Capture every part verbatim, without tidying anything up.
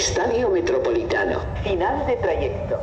Estadio Metropolitano. Final de trayecto.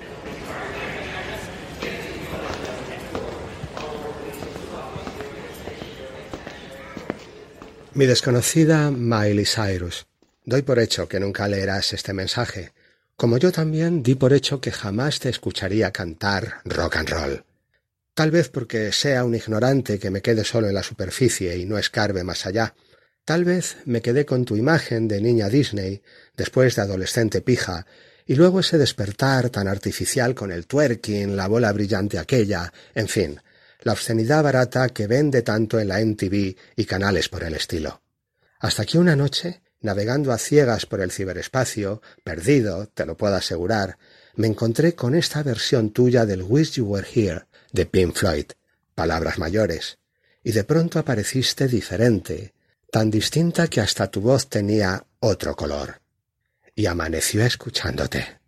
Mi desconocida Miley Cyrus, doy por hecho que nunca leerás este mensaje, como yo también di por hecho que jamás te escucharía cantar rock and roll. Tal vez porque sea un ignorante que me quede solo en la superficie y no escarbe más allá. Tal vez me quedé con tu imagen de niña Disney, después de adolescente pija, y luego ese despertar tan artificial con el twerking, la bola brillante aquella, en fin, la obscenidad barata que vende tanto en la M T V y canales por el estilo. Hasta que una noche, navegando a ciegas por el ciberespacio, perdido, te lo puedo asegurar, me encontré con esta versión tuya del Wish You Were Here de Pink Floyd, palabras mayores, y de pronto apareciste diferente, tan distinta que hasta tu voz tenía otro color, y amaneció escuchándote.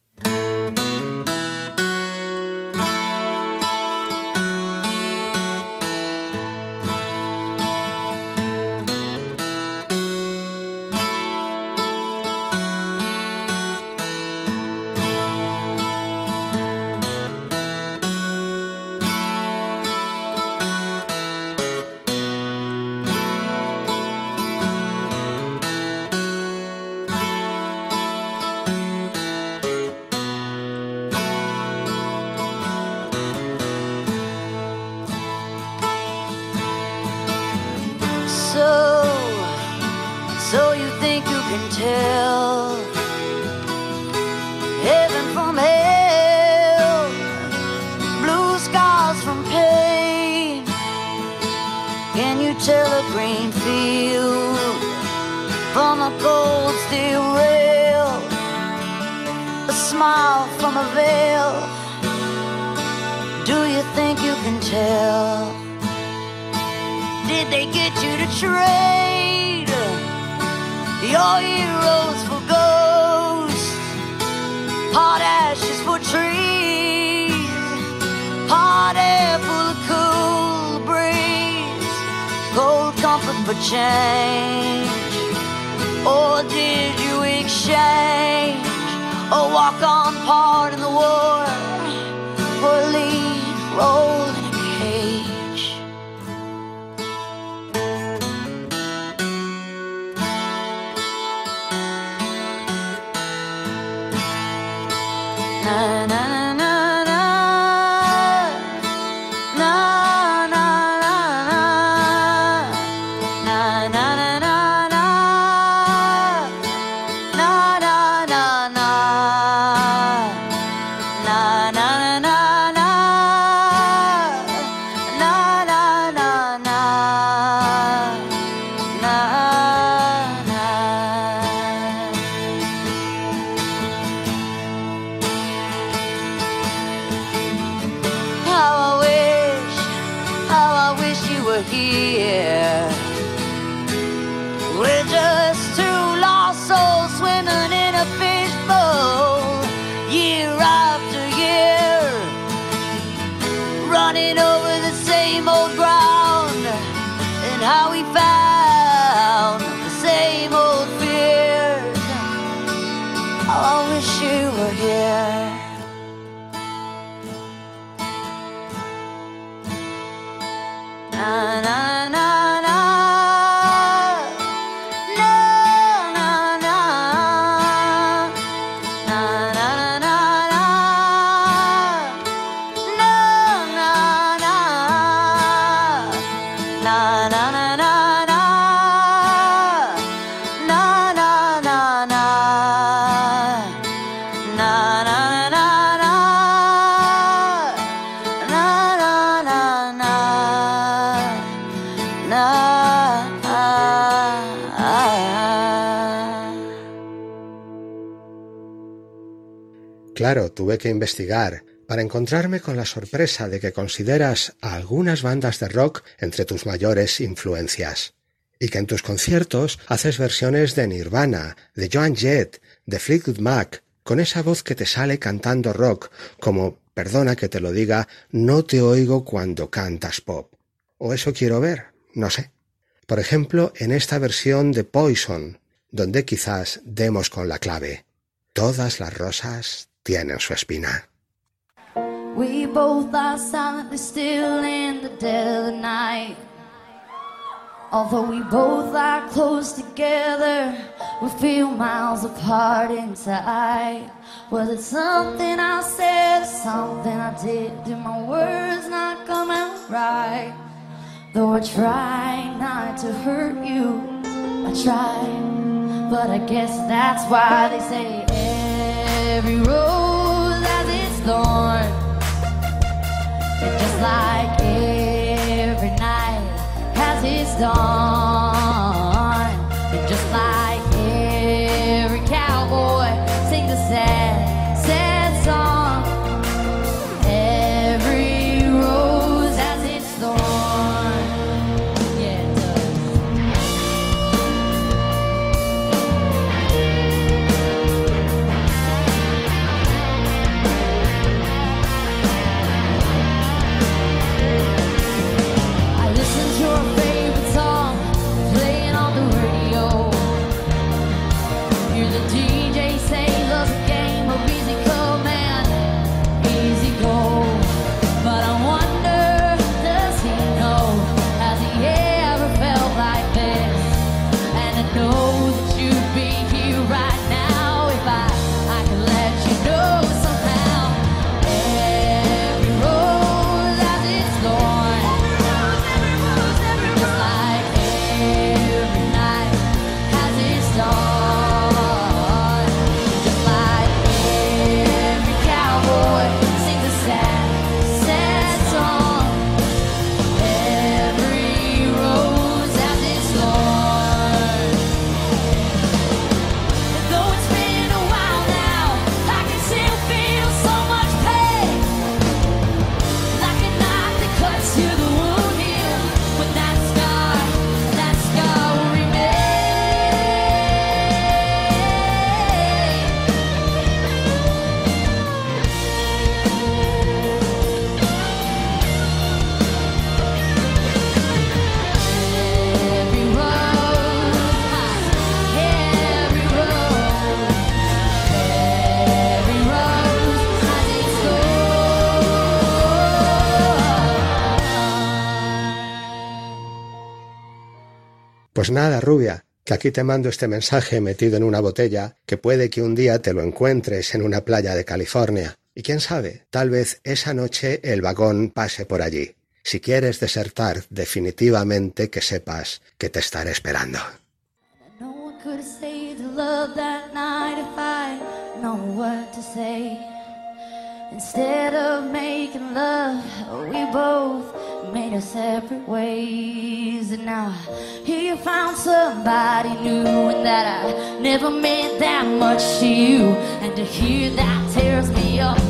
Claro, tuve que investigar para encontrarme con la sorpresa de que consideras a algunas bandas de rock entre tus mayores influencias, y que en tus conciertos haces versiones de Nirvana, de Joan Jett, de Fleetwood Mac, con esa voz que te sale cantando rock, como, perdona que te lo diga, no te oigo cuando cantas pop. O eso quiero ver, no sé. Por ejemplo, en esta versión de Poison, donde quizás demos con la clave. Todas las rosas tienen su espina. We both are silently still in the dead of the night. Although we both are close together, we feel miles apart inside. Was it something I said, something I did? Did my words not come out right? Though I try not to hurt you, I try. But I guess that's why they say every rose has its thorn. It's just like every night has its dawn. And just like every cowboy sings a sad, sad song. Every rose has its thorn. Yeah, it I listen to a favorite song playing on the radio. Hear the D J say love's a game of easy come and easy go. But I wonder, does he know? Has he ever felt like this? And I know that you'd be here right now if I, I could let you know somehow. Every rose has its thorn. Just like every night has its dawn. Just like every cowboy sings a sad, sad song. Every rose has its thorn. And though it's been a while now, I can still feel so much pain. Like a knife that cuts to the wound heal. But that scar, that scar will Every rose, every rose, every rose has its thorn. Pues nada, rubia, que aquí te mando este mensaje metido en una botella que puede que un día te lo encuentres en una playa de California. Y quién sabe, tal vez esa noche el vagón pase por allí. Si quieres desertar definitivamente, que sepas que te estaré esperando. No one could have saved the love that night if I known what to say. Instead of making love, we both made our separate ways. And now here you found somebody new, and that I never meant that much to you. And to hear that tears me up